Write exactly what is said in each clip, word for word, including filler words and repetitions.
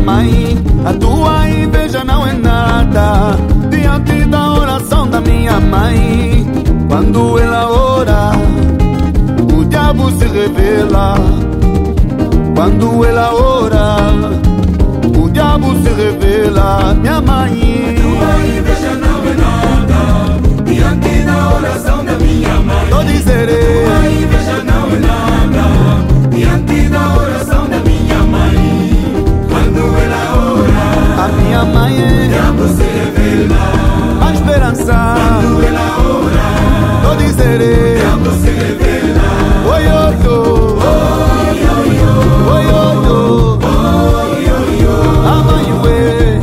mãe. A tua inveja não é nada diante da oração da minha mãe. Quando ela ora, o diabo se revela. Quando ela ora, o diabo se revela. Minha mãe, a tua inveja não é nada diante da oração da minha mãe. tô dizerei, a tua inveja não é nada diante da oração da minha mãe. Quando ela ora, a minha mãe o diabo se revela. a esperança. Quando ela ora, Tô dizerei, o diabo se revela. oi, oi, oi. Oi, oi, oi. A mãe, ué.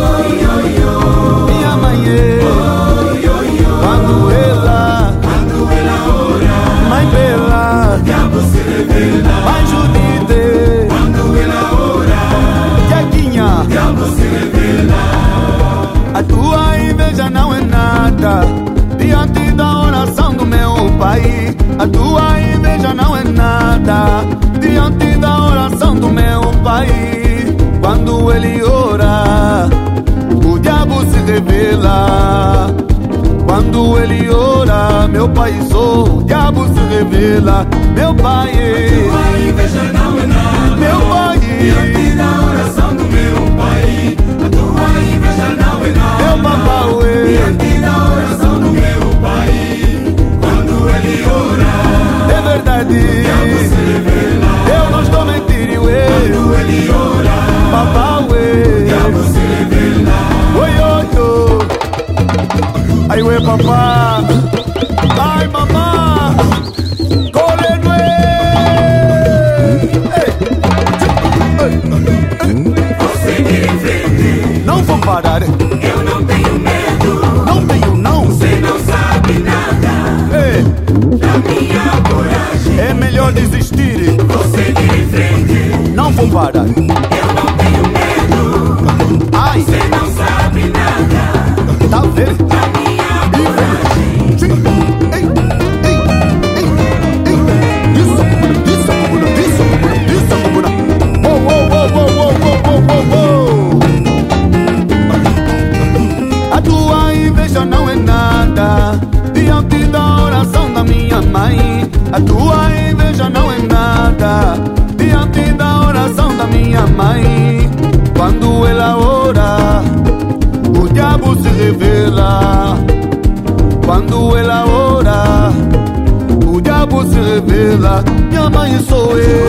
Minha mãe, é. Quando ela, Quando ela ora, mãe bela, o diabo se revela. mãe Judite, Quando ela ora, Tiaguinha, o diabo se revela. a tua inveja não é nada diante da oração do meu pai. A tua inveja não é nada diante da oração do meu pai. Quando ele ora, o diabo se revela. Quando ele ora, meu pai sou, o diabo se revela. Meu pai, Tua inveja não é nada meu pai, diante da oração do meu pai. A tua inveja não é nada meu papai, diante da oração do meu pai. Quando ele ora, é verdade. o diabo se revela. Eu não estou mentindo, ué. Quando ele ora, Papá, o ué. diabo se revela. Oi, oi, oi. Ai, ué, papá. Ai, mamá. Corre, Seguir em frente, não vou parar. eu não tenho medo. Não tenho, não. Você não sabe nada É, da minha coragem. é melhor desistir. Vou seguir em frente, Não vou parar. eu não tenho medo. Ai, Você não sabe nada tá vendo? da minha coragem. Sim. Ei, ei, ei, ei. Isso, isso, isso, isso, isso. Uou, uou, uou, uou, uou, uou, uou, uou. A tua inveja não é nada diante da oração da minha mãe. A tua inveja não é nada diante da oração da minha mãe. Quando ela ora, o diabo se revela. Quando ela ora, o diabo se revela. Minha mãe sou eu.